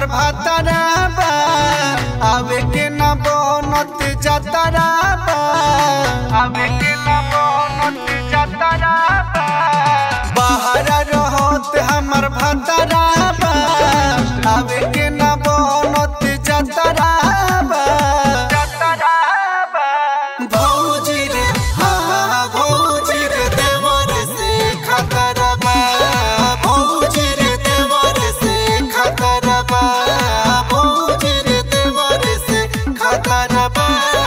भातारा बा आवे के ना बनत जातारा बा आवे के ना बनत जातारा बा बाहर रहत हमर भातारा बा आवे के ना बनत जातारा बा जातारा बा भौजी रे हाँ भौजी रे देवर से खतरा बा भौजी रे देवर से खतरा बा भौजी रे देवर से खतरा बा।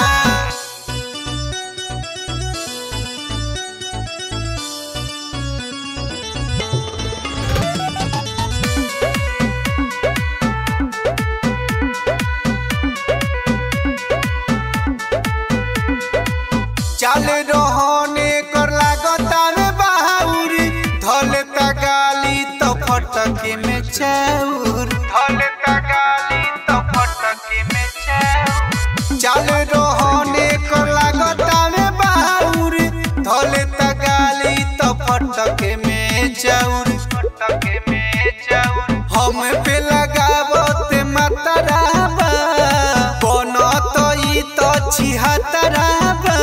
चल रहने कर लागतावे बाहुरी धले तगाली तो फटके में चौर धले तगाली तो फटके में चौर चल रहने कर लागतावे बाहुरी धले तगाली तो फटके में चौर फटके में चौर हम पे लगावत मतरा बा बनत ई तो छिहतरा बा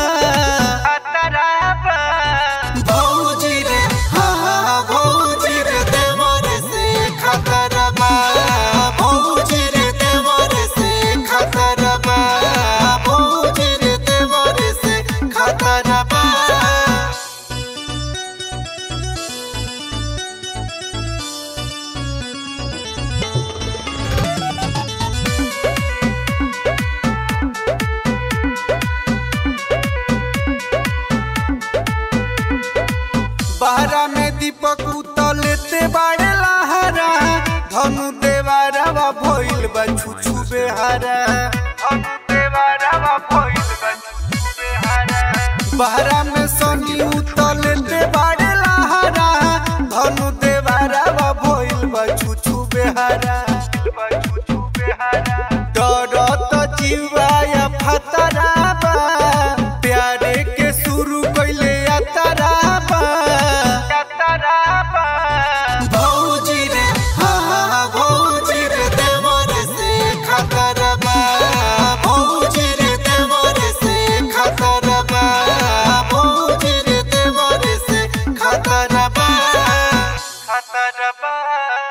भौजी रे हाँ भौजी रे देवर से खतरा बा भौजी रे देवर से खतरा बा भौजी रे देवर से खतरा बा। बहरा में दीपक उतलेते बाड़े लहरा धनु देवारा भइल बा छुछु बेहारा धनु देवारा भइल बा छुछु बेहारा बहरा में सनी उतलेते बाड़े लहरा धनु देवारा भइल बा छुछु बेहारा छुछु बेहारा डरत जीवा या फतरा बा प्यारे के शुरू कइले यात्रा बा भौजी रे हाँ भौजी रे देवर से खतरा बा भौजी रे देवर से खतरा बा भौजी रे देवर से खतरा बा खतरा बा।